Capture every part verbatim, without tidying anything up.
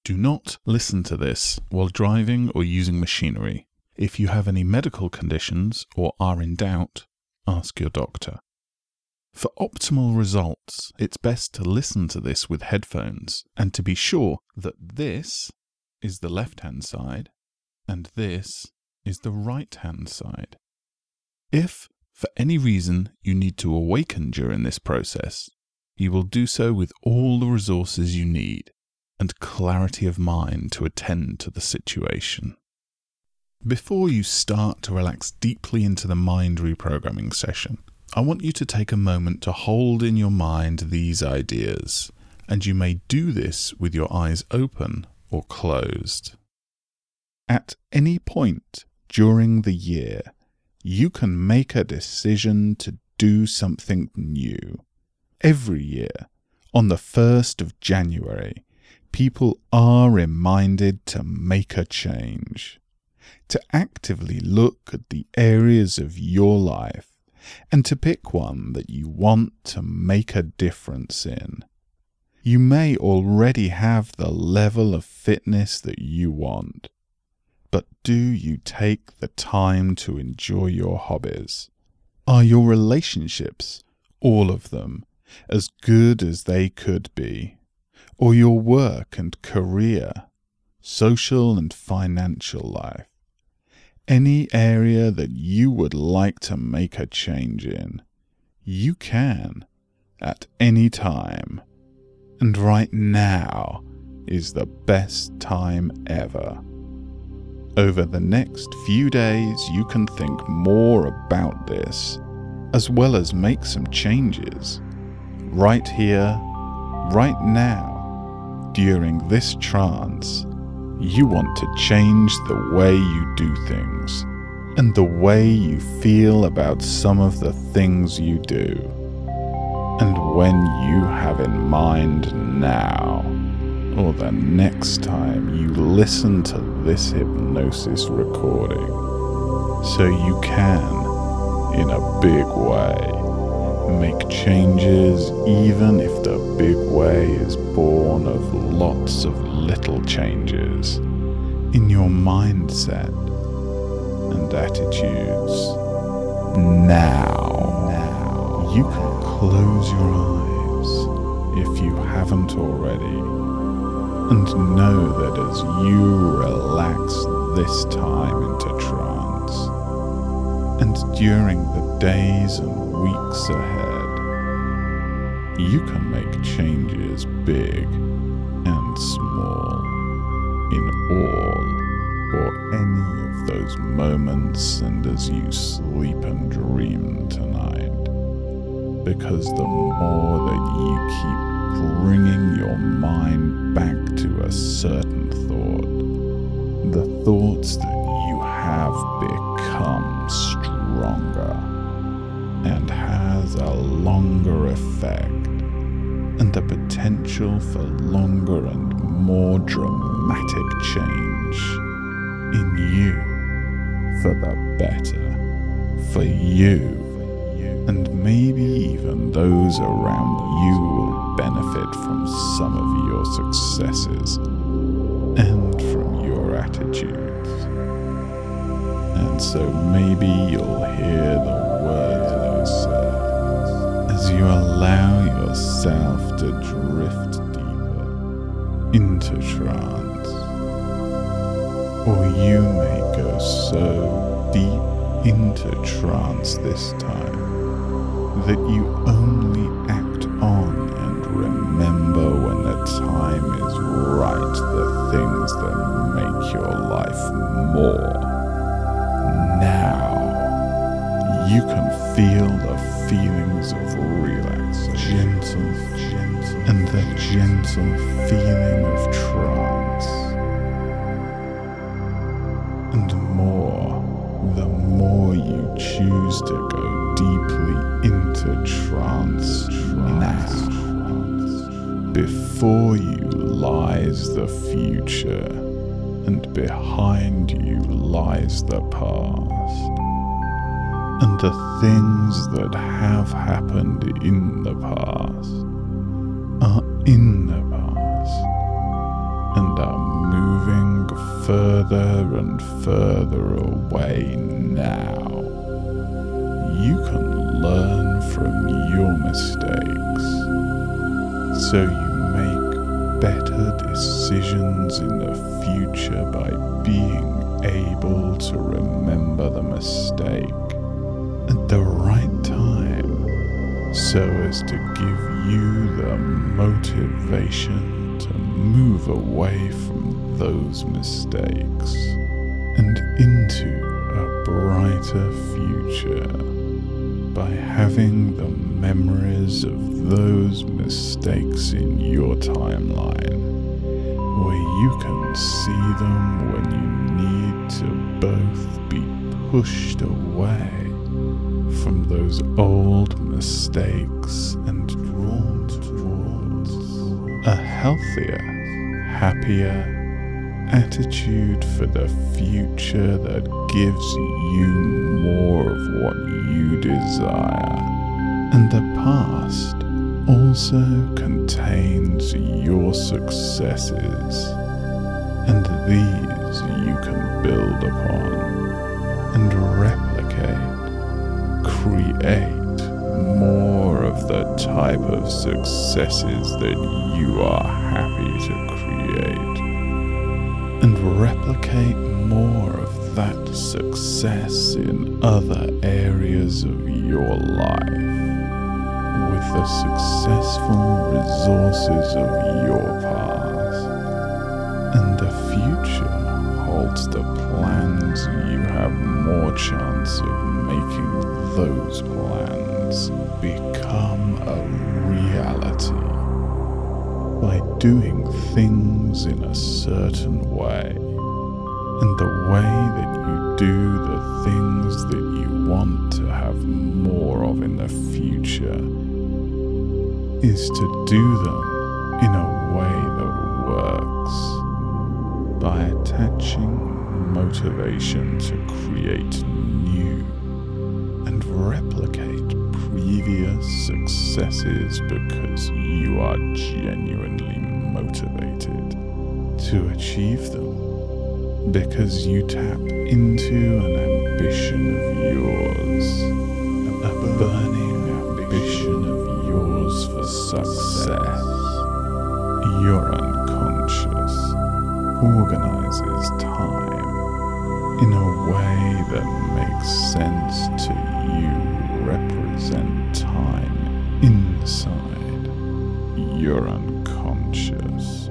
Do not listen to this while driving or using machinery. If you have any medical conditions or are in doubt, ask your doctor. For optimal results, it's best to listen to this with headphones and to be sure that this is the left-hand side and this is the right-hand side. If, for any reason, you need to awaken during this process, you will do so with all the resources you need and clarity of mind to attend to the situation. Before you start to relax deeply into the mind reprogramming session, I want you to take a moment to hold in your mind these ideas, and you may do this with your eyes open or closed. At any point during the year, you can make a decision to do something new. Every year, on the first of January, people are reminded to make a change, to actively look at the areas of your life and to pick one that you want to make a difference in. You may already have the level of fitness that you want, but do you take the time to enjoy your hobbies? Are your relationships, all of them, as good as they could be? Or your work and career, social and financial life? Any area that you would like to make a change in, you can, at any time. And right now is the best time ever. Over the next few days, you can think more about this, as well as make some changes, right here, right now. During this trance, you want to change the way you do things and the way you feel about some of the things you do. And when you have in mind now, or the next time you listen to this hypnosis recording, so you can, in a big way, make changes even if the big way is born of lots of little changes in your mindset and attitudes. Now, now you can close your eyes if you haven't already, and know that as you relax this time into trance, and during the days and weeks ahead, you can make changes big and small in all or any of those moments and as you sleep and dream tonight. Because the more that you keep bringing your mind back to a certain thought, the thoughts that you have become stronger and has a longer effect and the potential for longer and more dramatic change in you for the better, for you, and maybe even those around you will benefit from some of your successes and from your attitudes. And so maybe you'll hear the words I say as you allow yourself to drift deeper into trance. Or you may go so deep into trance this time that you only act on and remember when the time is right the things that make your life more. Now you can feel the feelings of relaxation, gentle, gentle, and the gentle feeling of trance. And more, the more you choose to go deeply into trance now. Before you lies the future, and behind you lies the past. And the things that have happened in the past are in the past and are further and further away now. You can learn from your mistakes, so you make better decisions in the future by being able to remember the mistake at the right time, so as to give you the motivation to move away from those mistakes and into a brighter future by having the memories of those mistakes in your timeline, where you can see them when you need to both be pushed away from those old mistakes and drawn towards a healthier, happier attitude for the future that gives you more of what you desire. And the past also contains your successes, and these you can build upon and replicate, create more of the type of successes that you are happy to create, and replicate more of that success in other areas of your life with the successful resources of your past. And the future holds the plans you have more chance of making those plans become a reality by doing things in a certain way. And the way that you do the things that you want to have more of in the future is to do them in a way that works by attaching motivation to create new and replicate previous successes because you are genuinely motivated to achieve them, because you tap into an ambition of yours, a burning ambition of yours for success. Your unconscious organizes time in a way that makes sense to you, represent time inside your unconscious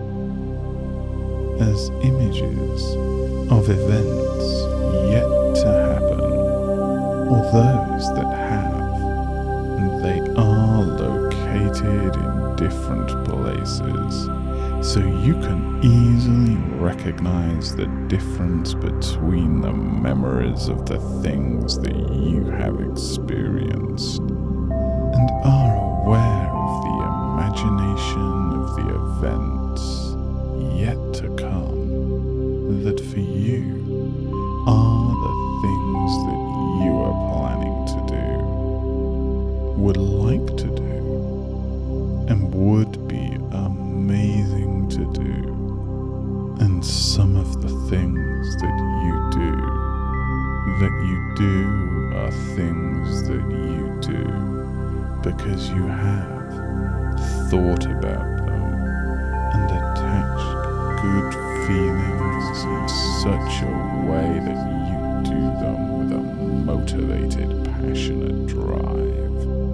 as images of events yet to happen, or those that have, and they are located in different places, so you can easily recognize the difference between the memories of the things that you have experienced, and are aware of the imagination of the events yet to come, that for you are the things that you are planning to do, would like to do, and would be amazing to do. And some of the things that you do, that you do are things that you do because you have thought about them and attached good feelings in such a way that you do them with a motivated, passionate drive.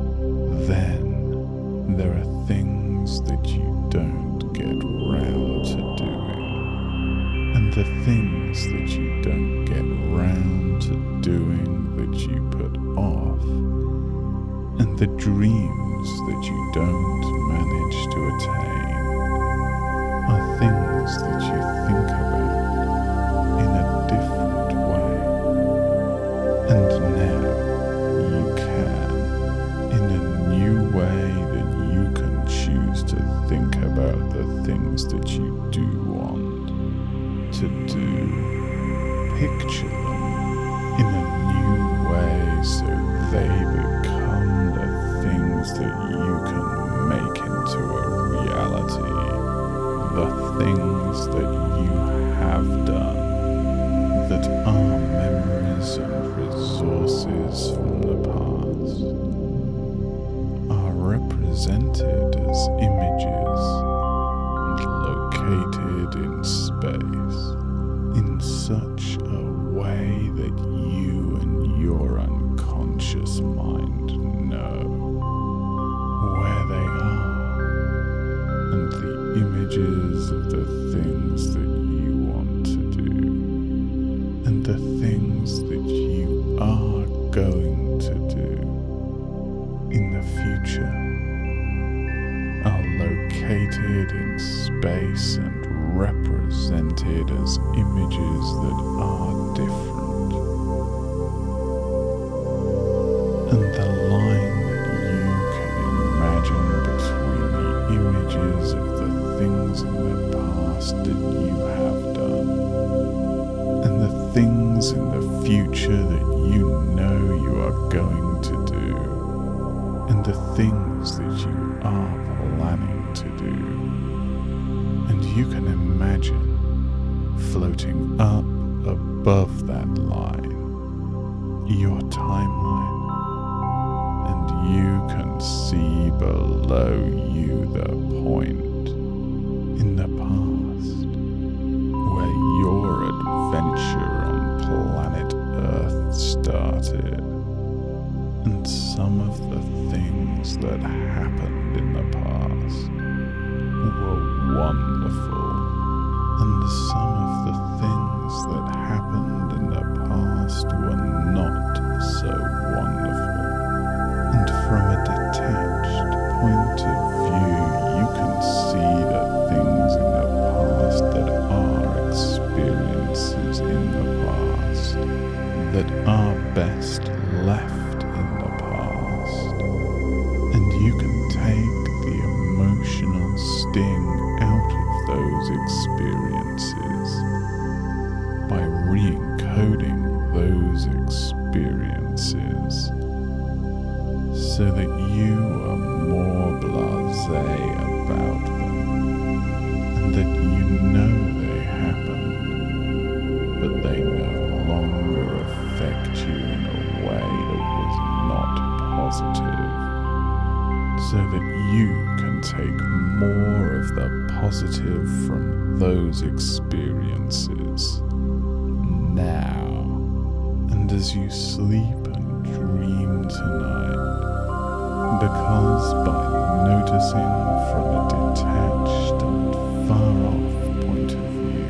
Then there are things that you don't get round to doing, and the things that you don't get round to doing that you put off, and the dreams that you don't manage to attain are things that you think about in a different way. And now you can, in a new way that you can choose to think about the things that you do want to do. Picture them in a new way so they become the things that you can make into a reality. The things that you have done that are memories and resources from the past are represented as images and located in space in such a way that you and your unconscious mind know where they are and the images of the things that you want to do and the things that you are going to do in the future are located in space and represented as images that are different. And the line that you can imagine between the images of the things in the past that you have done and the things in the future that you know you are going to do and the things that you are planning to do. And you can imagine floating up above that line, your timeline, and you can see below you the point in the past where your adventure on planet Earth started, and some of the things that happened in the past were wonderful, and some of the things that happened in the past were not so wonderful. And from a detached point of view, you can see the things in the past that are experiences in the past that are best left in the past. And you can take the emotional sting out of those experiences by re-encoding those experiences so that you are more blasé about them and that you know they happened, but they no longer affect you in a way that was not positive, so that you can take more of the positive from those experiences now. And as you sleep and dream tonight, because by noticing from a detached and far-off point of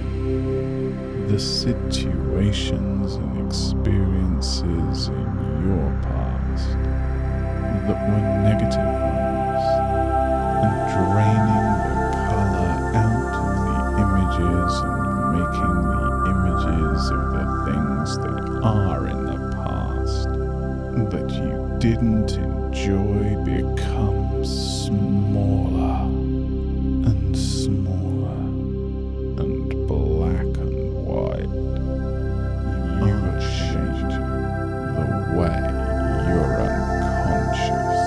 view the situations and experiences in your past that were negative ones, and draining the colour out of the images and making the images of the things that are in the past that you didn't enjoy become smaller and smaller and black and white. You are changing the way your unconscious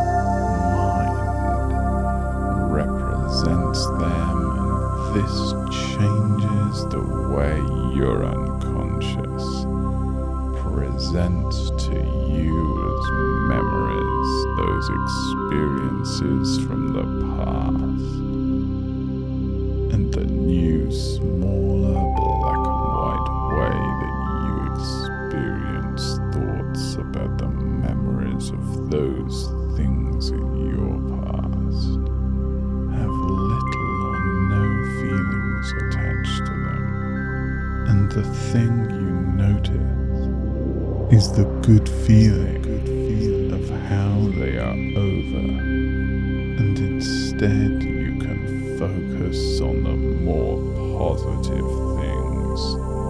mind represents them, and this changes the way your unconscious presents to you as memories those experiences from the past, and the new smaller black and white way that you experience thoughts about the memories of those things in your past have little or no feelings attached to them, and the thing you notice is the good feeling of how they are over, and instead you can focus on the more positive things,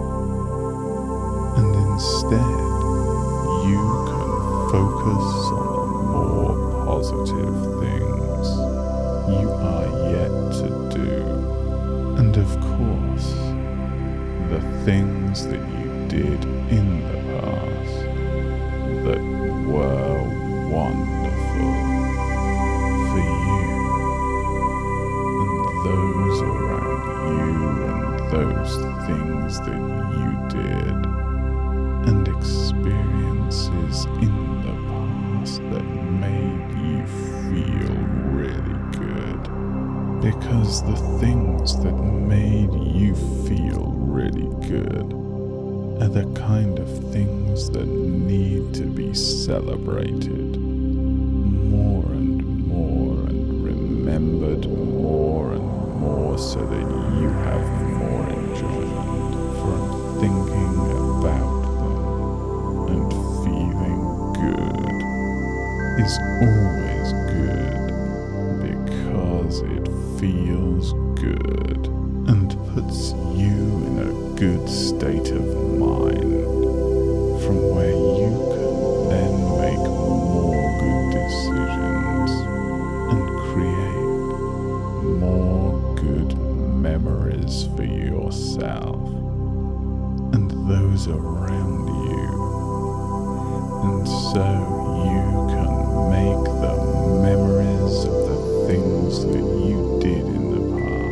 and instead you can focus on the more positive things you are yet to do, and of course the things that you did in the past that were wonderful for you and those around you and those those things that you did, and experiences in the past that made you feel really good. Because the things that made you feel really good are the kind of things that need to be celebrated more and more and remembered more and more, so that you have more enjoyment from thinking about them. And feeling good is always good because it feels good and puts you in a good state of mind, from where you can then make more good decisions and create more good memories for yourself and those around you. And so you can make the memories of the things that you did in the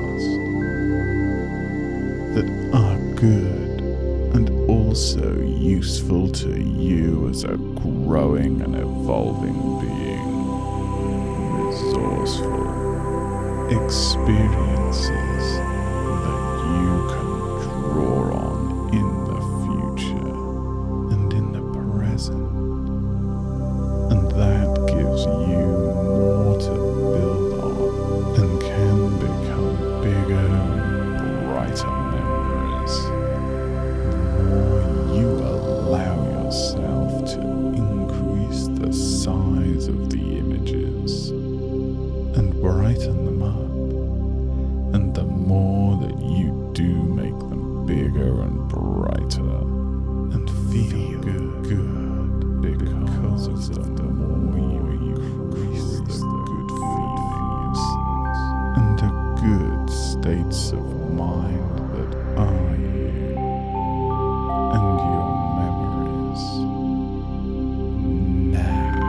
past that are good and also useful to you as a growing and evolving being, resourceful experiences that you can draw on in the future and in the present. And that gives you more to build on and can become bigger and brighter memories. The more you allow yourself to increase the size of the images and brighten them up, and the more that you do make them bigger and brighter and feel good, good because of the more you increase the good feelings and the good states of mind that are you and your memories now.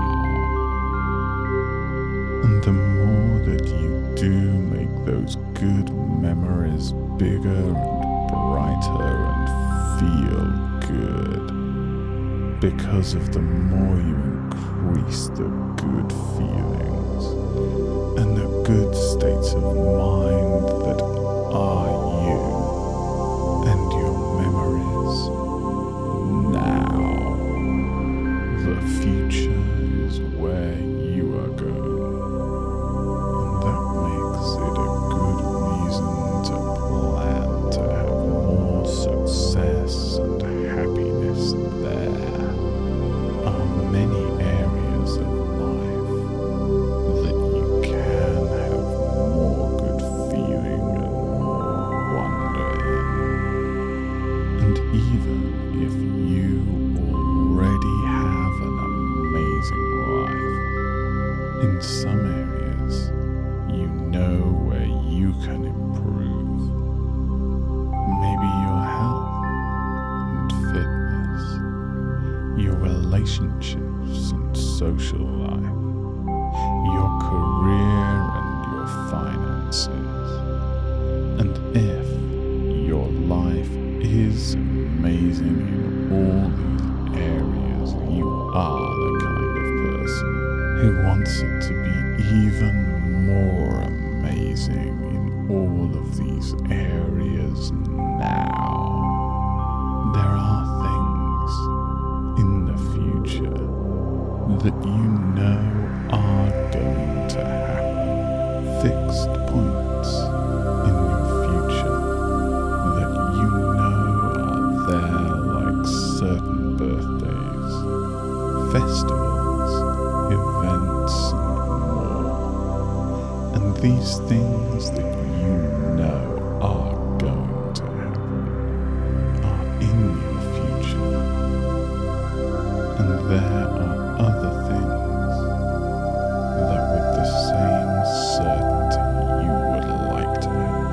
And the more that you do make those good memories bigger and brighter and feel good, because of the more you increase the good feelings and the good states of mind that are you and your memories now. The future is where you are going, and that makes it a good reason to plan to have more success and happiness there. Are many areas of life that you can have more good feeling and more wonder in. And even if you already have an amazing life, in some areas you know where you can improve. Maybe your health and fitness, your relationships and social life, your career and your finances. And if your life is amazing in all these areas, you are the kind of person who wants it to be even more amazing in all of these areas now. There are things in the future that you know are going to happen, fixed points in your future that you know are there, like certain birthdays, festivals, events, and more. And these things that you know are going to happen are in your future. And there are other things that with the same certainty you would like to have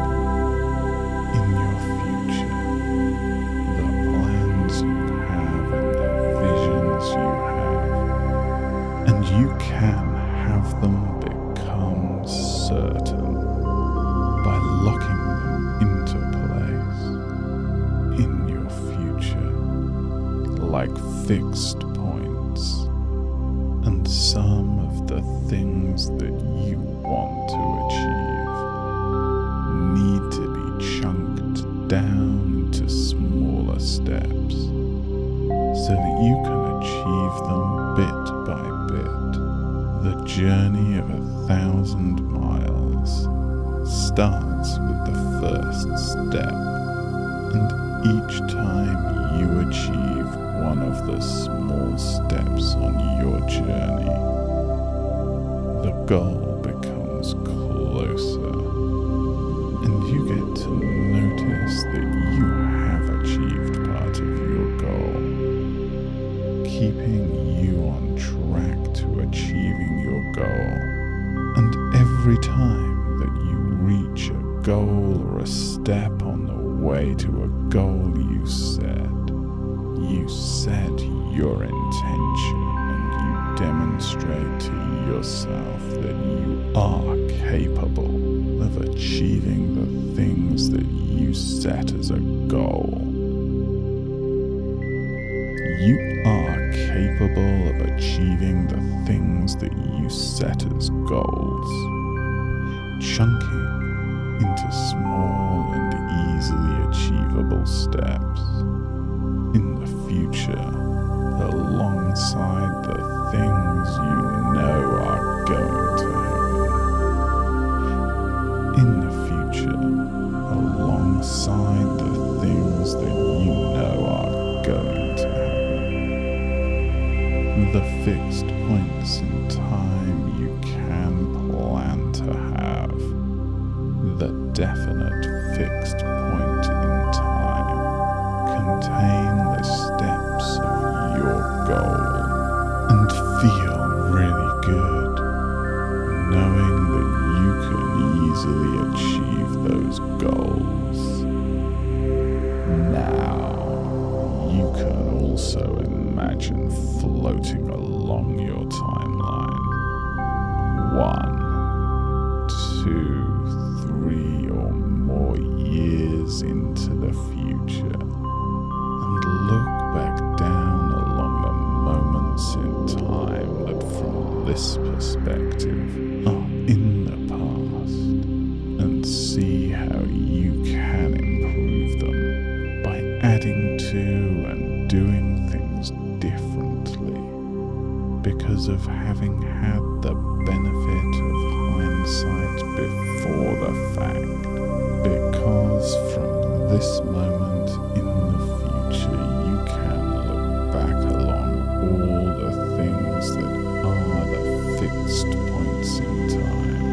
in your future. The plans you have and the visions you have. And you can have them become certain by locking them into place fixed points, and some of the things that you want to achieve need to be chunked down to smaller steps so that you can achieve them bit by bit. The journey of a thousand miles starts with the first step, and each time you achieve one of the small steps on your journey, the goal becomes closer, and you get to notice that you have achieved part of your goal, keeping you on track to achieving your goal. And every time that you reach a goal or a step on the way to a goal you set, you set your intention and you demonstrate to yourself that you are capable of achieving the things that you set as a goal. You are capable of achieving the things that you set as goals, chunking into small and easily achievable steps in the future, alongside the things you know are going to happen. In the future, alongside the things that you know are going to happen. The fixed points in time you can plan to have. The definite fixed point in time contain the steps of your goal and feel really good, knowing that you can easily achieve those goals. Now, you can also imagine floating along your timeline. One, two, three or more years into the future, and look back down along the moments in time that from this perspective are in the past, and see how you can improve them by adding to and doing things differently because of having had the benefit of hindsight before the fact. Because from this moment in the future you can look back along all the things that are the fixed points in time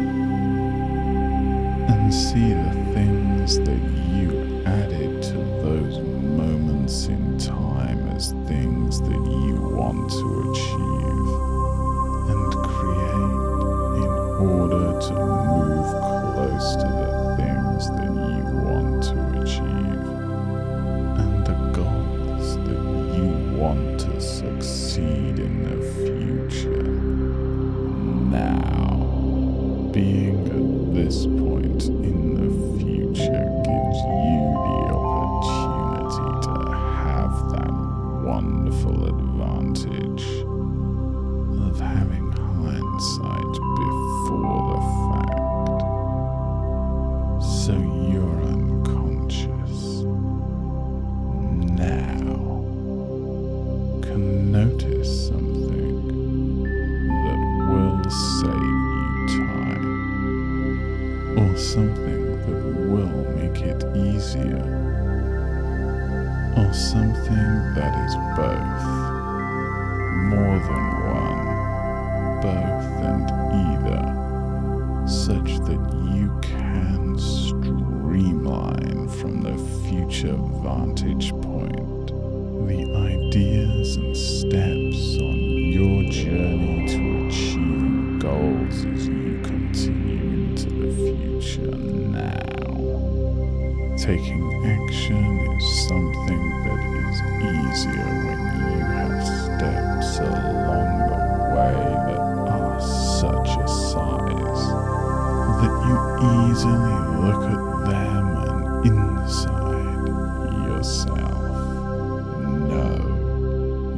and see the things that you added to those moments in time as things that you want to achieve and create in order to move close to the things that you want to achieve and the goals that you want to succeed in the future. Now, being at this point in the future gives you the opportunity to have that wonderful advantage of having hindsight before the fact. So you're unconscious now can notice something that will save you time, or something that will make it easier, or something that is both, more than one, both and either, such that you can streamline from the future vantage point the ideas and steps on your journey to achieving goals as you continue into the future now. Taking action is something that is easier when you have steps along the way that are such a size that you easily look at them and inside yourself know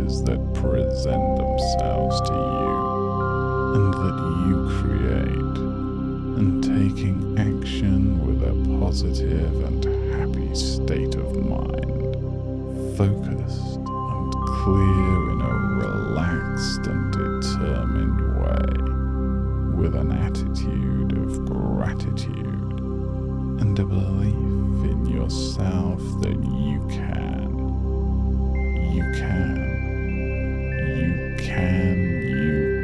challenges that present themselves to you and that you create, and taking action with a positive and happy state of mind, focused and clear in a relaxed and determined way, with an attitude of gratitude and a belief in yourself that you can, you can, you can, you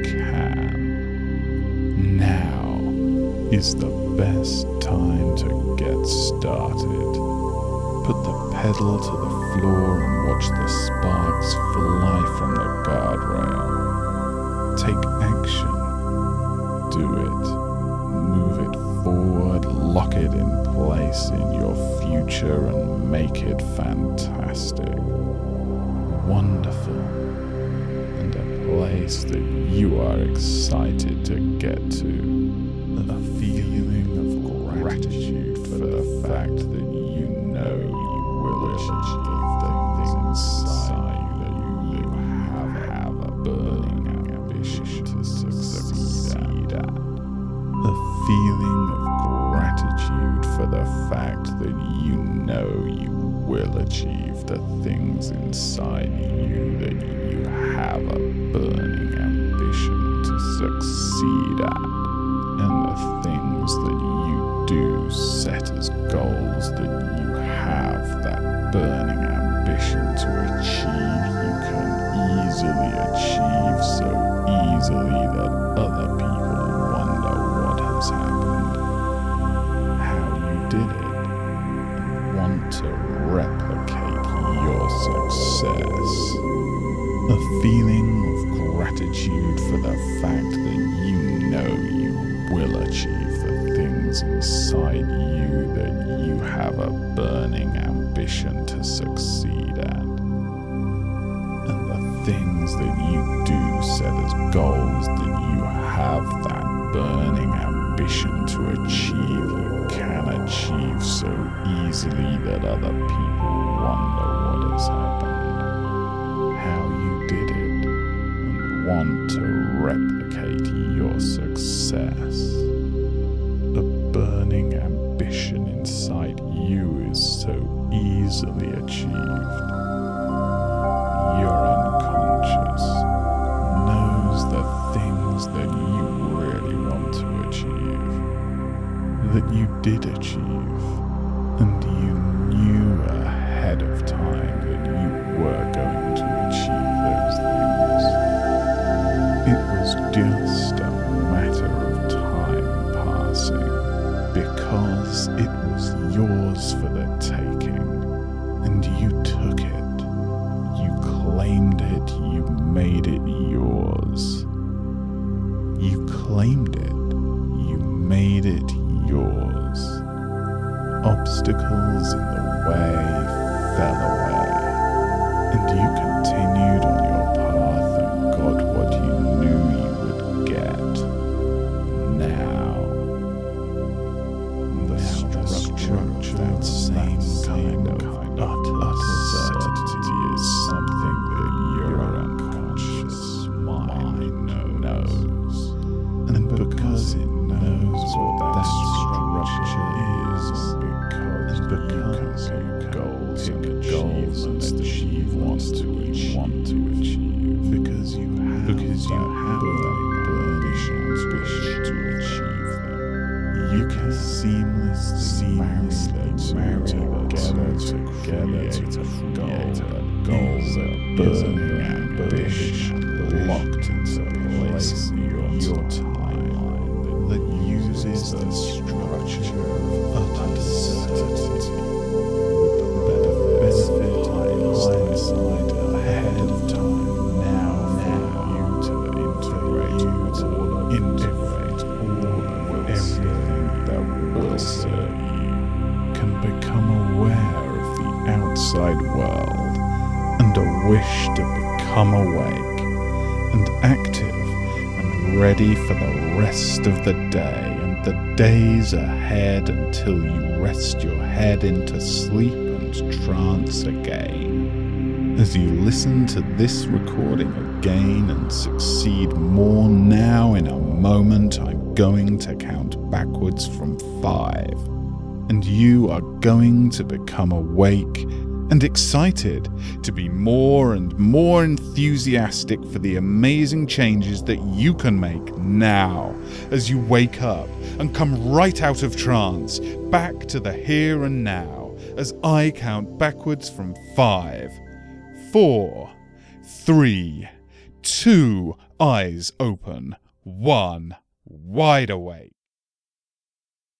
can. Now is the best time to get started. Put the pedal to the floor and watch the sparks fly from the guardrail. Take action. Do it. Move it forward. Lock it in place in your future and make it fantastic. Wonderful. And a place that you are excited to get to. A feeling of gratitude for the fact that you know you will achieve the things inside that you have, have a burning ambition to succeed at. A feeling of gratitude for the fact that you know you will achieve the things inside you that you have a burning ambition to succeed at. And the things that you do set as goals that you have that burning ambition to achieve, you can easily achieve so easily that other people wonder what has happened, how you did it, and want to replicate your success. A feeling of gratitude for the fact that you know you will achieve the things inside you that you have a burning ambition to succeed at. And the things that you do set as goals that you have that burning ambition to achieve, you can achieve so easily that other people wonder what has happened, how you did it, and want to replicate your success. The burning ambition inside you is so easily achieved. Your unconscious knows the things that you really want to achieve, that you did achieve, and you knew ahead of time that you were going to achieve those things. It was just a matter of time passing, because it was yours for the taking, and you took it, you claimed it, you made it yours. You claimed it, you made it yours. Obstacles in the way fell away, and you continued on your path and got what you knew you would get. Now, the structure of that same kind of utter certainty is something that your unconscious mind knows. And because it knows what that structure is, and because you goals and goals and achieve what you want to achieve, because you have because you have that burning ambition to achieve them, you can seamlessly marry them together to create a goal, goals that burning ambition locked into place in your timeline that uses the structure of utter certainty with the benefit hindsight ahead of time now for you to integrate all integrate all of everything that will serve you, can become aware of the outside world and a wish to become awake and active and ready for the rest of the day and the days ahead until you rest your head into sleep and trance again. As you listen to this recording again and succeed more now, in a moment I'm going to count backwards from five, and you are going to become awake and excited to be more and more enthusiastic for the amazing changes that you can make now as you wake up and come right out of trance back to the here and now as I count backwards from five, four, three, two, eyes open, one, wide awake.